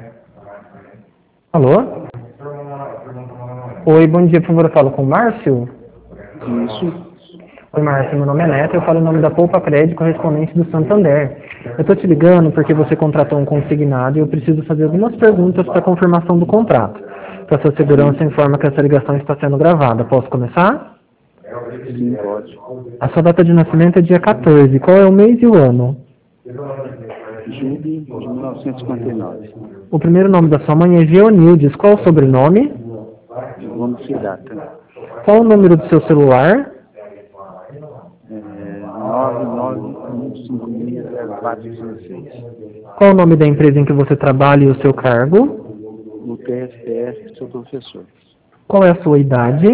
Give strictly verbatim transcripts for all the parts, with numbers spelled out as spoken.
Alô? Oi, bom dia, por favor, eu falo com o Márcio? Isso. Oi, Márcio, meu nome é Neto, eu falo em nome da Poupa Crédito, correspondente do Santander. Eu estou te ligando porque você contratou um consignado e eu preciso fazer algumas perguntas para confirmação do contrato. Para sua segurança, informa que essa ligação está sendo gravada. Posso começar? Sim, pode. A sua data de nascimento é dia quatorze. Qual é o mês e o ano? Julho de mil novecentos e cinquenta e nove. O primeiro nome da sua mãe é Geonildes. Qual o sobrenome? Vamos se data. Qual o número do seu celular? É, nove nove um cinco seis zero quatro um seis. Qual o nome da empresa em que você trabalha e o seu cargo? No T S P S, sou professor. Qual é a sua idade?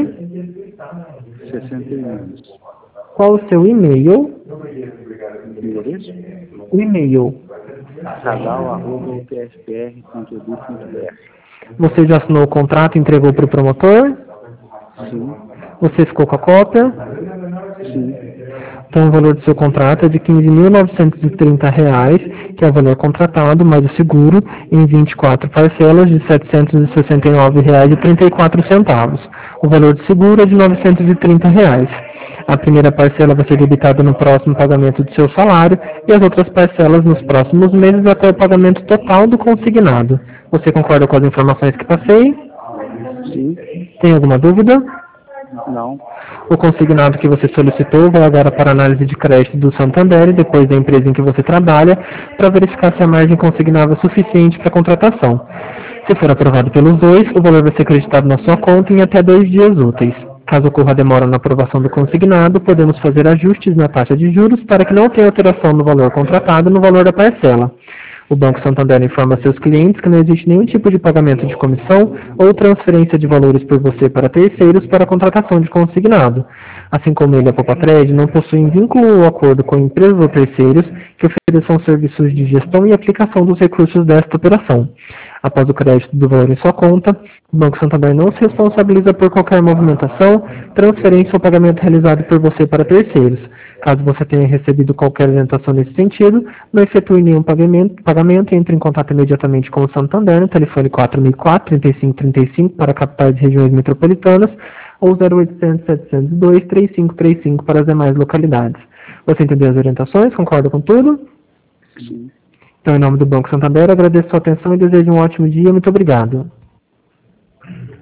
sessenta e um anos. Qual o seu e-mail? Endereço? O e-mail. Radal arroba u t s p r ponto edu ponto b r. Você já assinou o contrato e entregou para o promotor? Sim. Você ficou com a cópia? Sim. Então o valor do seu contrato é de quinze mil novecentos e trinta reais, que é o valor contratado, mais o seguro, em vinte e quatro parcelas de setecentos e sessenta e nove reais e trinta e quatro centavos. O valor do seguro é de novecentos e trinta reais. A primeira parcela vai ser debitada no próximo pagamento do seu salário e as outras parcelas nos próximos meses até o pagamento total do consignado. Você concorda com as informações que passei? Sim. Tem alguma dúvida? Não. O consignado que você solicitou vai agora para análise de crédito do Santander e depois da empresa em que você trabalha, para verificar se a margem consignável é suficiente para a contratação. Se for aprovado pelos dois, o valor vai ser acreditado na sua conta em até dois dias úteis. Caso ocorra demora na aprovação do consignado, podemos fazer ajustes na taxa de juros para que não tenha alteração no valor contratado no valor da parcela. O Banco Santander informa a seus clientes que não existe nenhum tipo de pagamento de comissão ou transferência de valores por você para terceiros para a contratação de consignado. Assim como ele, a Popacred, não possuem vínculo ou acordo com empresas ou terceiros que ofereçam serviços de gestão e aplicação dos recursos desta operação. Após o crédito do valor em sua conta, o Banco Santander não se responsabiliza por qualquer movimentação, transferência ou pagamento realizado por você para terceiros. Caso você tenha recebido qualquer orientação nesse sentido, não efetue nenhum pagamento, pagamento e entre em contato imediatamente com o Santander no telefone quatro mil e quatro, trinta e cinco trinta e cinco para capitais e regiões metropolitanas ou zero oitocentos, setecentos e dois, trinta e cinco trinta e cinco para as demais localidades. Você entendeu as orientações? Concorda com tudo? Sim. Então, em nome do Banco Santander, agradeço a sua atenção e desejo um ótimo dia. Muito obrigado.